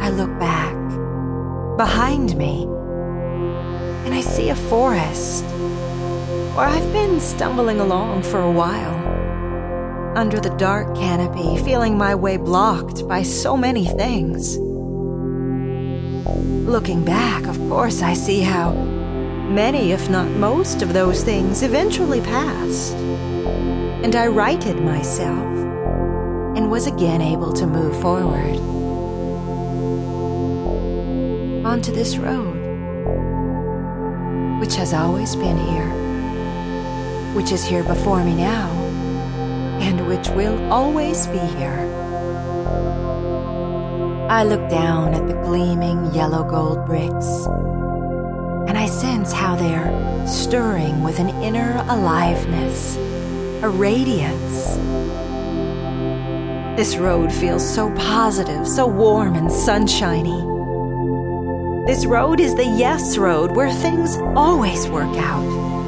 I look back, behind me, and I see a forest where I've been stumbling along for a while, under the dark canopy, feeling my way blocked by so many things. Looking back, of course, I see how many, if not most, of those things eventually passed, and I righted myself and was again able to move forward onto this road, which has always been here, which is here before me now, and which will always be here. I look down at the gleaming yellow gold bricks, and I sense how they're stirring with an inner aliveness, a radiance. This road feels so positive, so warm and sunshiny. This road is the yes road where things always work out.